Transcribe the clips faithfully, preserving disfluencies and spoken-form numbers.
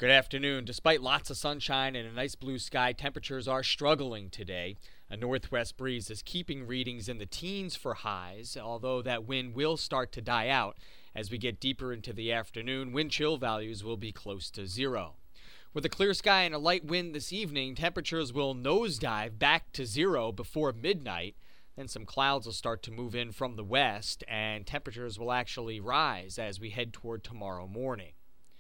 Good afternoon. Despite lots of sunshine and a nice blue sky, temperatures are struggling today. A northwest breeze is keeping readings in the teens for highs, although that wind will start to die out. As we get deeper into the afternoon, wind chill values will be close to zero. With a clear sky and a light wind this evening, temperatures will nosedive back to zero before midnight. Then some clouds will start to move in from the west, and temperatures will actually rise as we head toward tomorrow morning.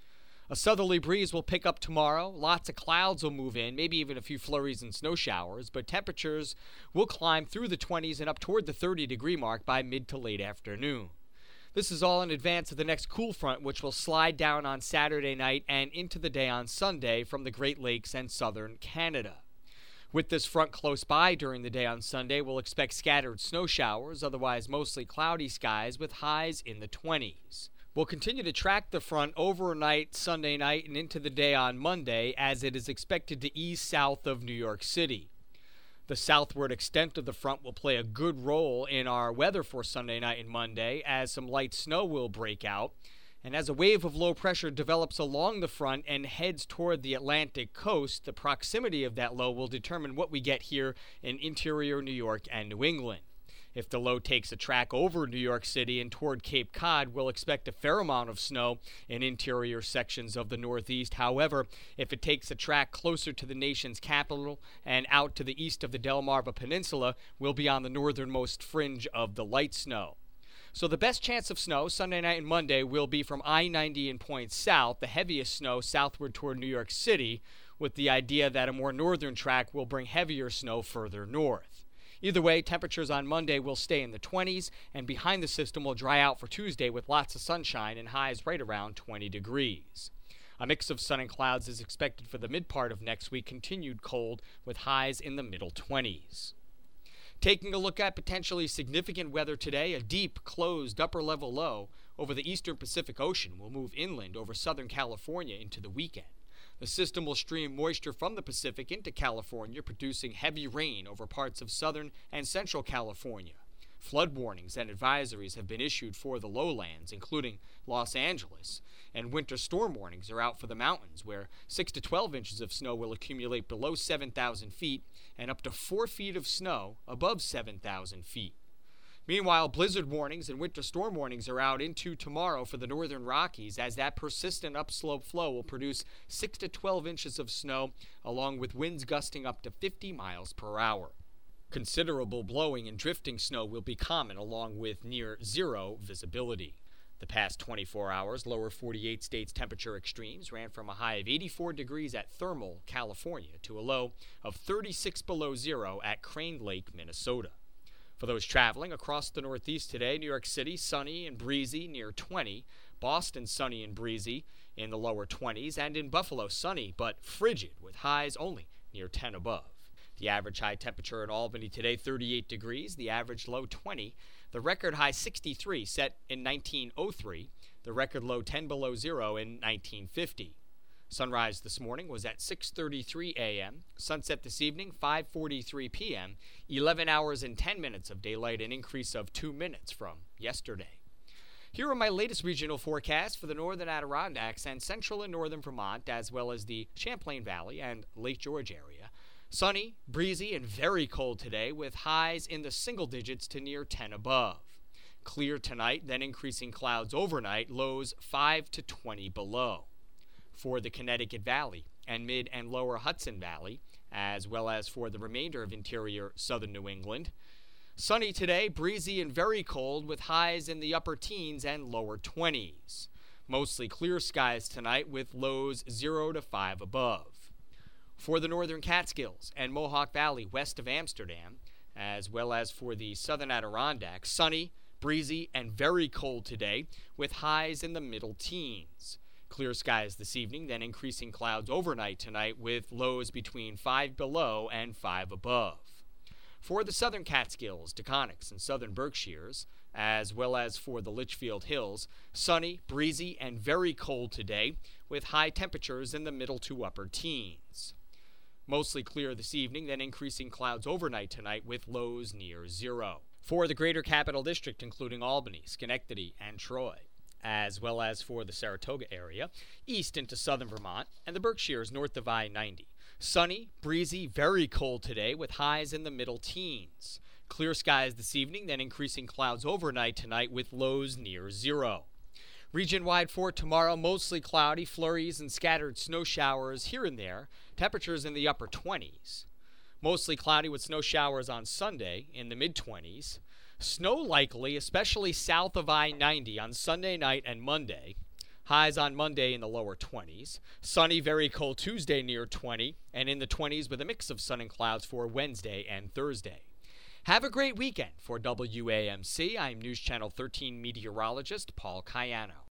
A southerly breeze will pick up tomorrow. Lots of clouds will move in, maybe even a few flurries and snow showers, but temperatures will climb through the twenties and up toward the thirty degree mark by mid to late afternoon. This is all in advance of the next cool front, which will slide down on Saturday night and into the day on Sunday from the Great Lakes and southern Canada. With this front close by during the day on Sunday, we'll expect scattered snow showers, otherwise mostly cloudy skies with highs in the twenties. We'll continue to track the front overnight Sunday night and into the day on Monday as it is expected to ease south of New York City. The southward extent of the front will play a good role in our weather for Sunday night and Monday as some light snow will break out. And as a wave of low pressure develops along the front and heads toward the Atlantic coast, the proximity of that low will determine what we get here in interior New York and New England. If the low takes a track over New York City and toward Cape Cod, we'll expect a fair amount of snow in interior sections of the Northeast. However, if it takes a track closer to the nation's capital and out to the east of the Delmarva Peninsula, we'll be on the northernmost fringe of the light snow. So the best chance of snow Sunday night and Monday will be from I ninety and points south, the heaviest snow southward toward New York City, with the idea that a more northern track will bring heavier snow further north. Either way, temperatures on Monday will stay in the twenties, and behind the system will dry out for Tuesday with lots of sunshine and highs right around twenty degrees. A mix of sun and clouds is expected for the mid part of next week, continued cold with highs in the middle twenties. Taking a look at potentially significant weather today, a deep, closed upper-level low over the eastern Pacific Ocean will move inland over southern California into the weekend. The system will stream moisture from the Pacific into California, producing heavy rain over parts of southern and central California. Flood warnings and advisories have been issued for the lowlands, including Los Angeles, and winter storm warnings are out for the mountains, where six to twelve inches of snow will accumulate below seven thousand feet and up to four feet of snow above seven thousand feet. Meanwhile, blizzard warnings and winter storm warnings are out into tomorrow for the northern Rockies, as that persistent upslope flow will produce six to twelve inches of snow, along with winds gusting up to fifty miles per hour. Considerable blowing and drifting snow will be common, along with near zero visibility. The past twenty-four hours, lower forty-eight states temperature extremes ran from a high of eighty-four degrees at Thermal, California, to a low of thirty-six below zero at Crane Lake, Minnesota. For those traveling across the Northeast today, New York City sunny and breezy near twenty, Boston sunny and breezy in the lower twenties, and in Buffalo sunny but frigid with highs only near ten above. The average high temperature in Albany today, thirty-eight degrees, the average low twenty, the record high sixty-three set in nineteen oh three, the record low ten below zero in nineteen fifty. Sunrise this morning was at six thirty-three a.m., sunset this evening five forty-three p.m., eleven hours and ten minutes of daylight, an increase of two minutes from yesterday. Here are my latest regional forecasts for the northern Adirondacks and central and northern Vermont, as well as the Champlain Valley and Lake George area. Sunny, breezy, and very cold today with highs in the single digits to near ten above. Clear tonight, then increasing clouds overnight, lows five to twenty below. For the Connecticut Valley and mid and lower Hudson Valley, as well as for the remainder of interior southern New England. Sunny today, breezy and very cold with highs in the upper teens and lower twenties. Mostly clear skies tonight with lows zero to five above. For the northern Catskills and Mohawk Valley west of Amsterdam, as well as for the southern Adirondacks, sunny, breezy, and very cold today with highs in the middle teens. Clear skies this evening, then increasing clouds overnight tonight with lows between five below and five above. For the southern Catskills, Taconics, and southern Berkshires, as well as for the Litchfield Hills, sunny, breezy, and very cold today with high temperatures in the middle to upper teens. Mostly clear this evening, then increasing clouds overnight tonight with lows near zero. For the greater capital district, including Albany, Schenectady, and Troy, as well as for the Saratoga area, east into southern Vermont, and the Berkshires north of I ninety. Sunny, breezy, very cold today with highs in the middle teens. Clear skies this evening, then increasing clouds overnight tonight with lows near zero. Region-wide for tomorrow, mostly cloudy, flurries and scattered snow showers here and there. Temperatures in the upper twenties. Mostly cloudy with snow showers on Sunday in the mid-twenties. Snow likely, especially south of I ninety on Sunday night and Monday. Highs on Monday in the lower twenties. Sunny, very cold Tuesday near twenty, and in the twenties with a mix of sun and clouds for Wednesday and Thursday. Have a great weekend. For W A M C, I'm News Channel thirteen meteorologist Paul Cayano.